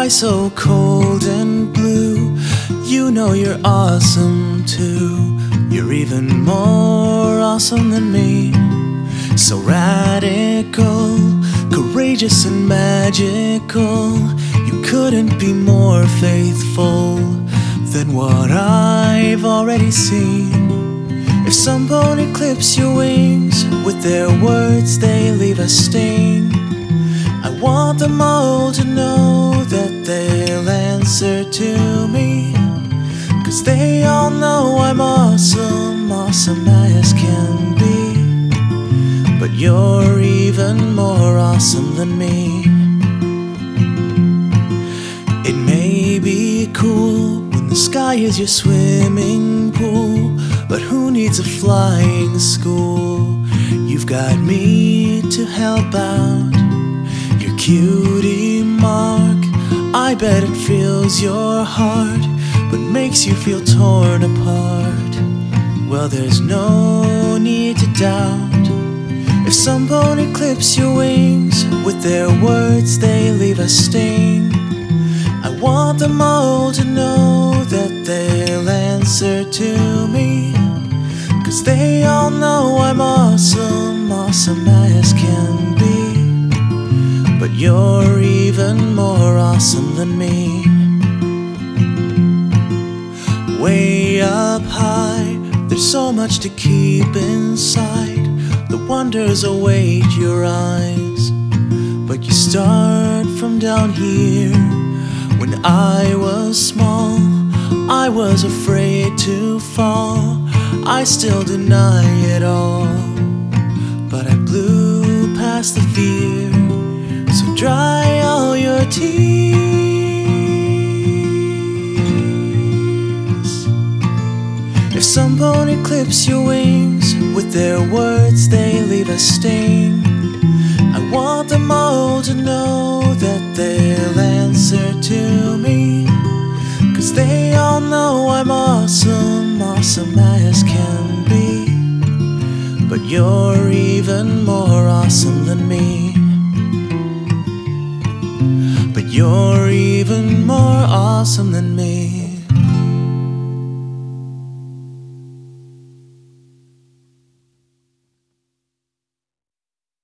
sky so cold and blue. You know you're awesome too. You're even more awesome than me. So radical, courageous and magical. You couldn't be more faithful than what I've already seen. If someone clips your wings, with their words they leave a stain. I want them all to know that they'll answer to me, 'cause they all know I'm awesome, awesome as can be. But you're even more awesome than me. It may be cool when the sky is your swimming pool, but who needs a flying school? You've got me to help out. Your cutie mark, I bet it fills your heart, but makes you feel torn apart. Well, there's no need to doubt. If someone clips your wings, with their words they leave a stain. I want them all to know that they'll answer to me, 'cause they all know I'm awesome, awesome as can be. But you're even more awesome than me. Way up high, there's so much to keep inside. The wonders await your eyes, but you start from down here. When I was small, I was afraid to fall. I still deny it all, but I blew past the fear. So dry all your tears. If someone clips your wings, with their words they leave a stain. I want them all to know that they'll answer to me, 'cause they all know I'm awesome, awesome as can be. But you're even more awesome than me. But you're even more awesome than me.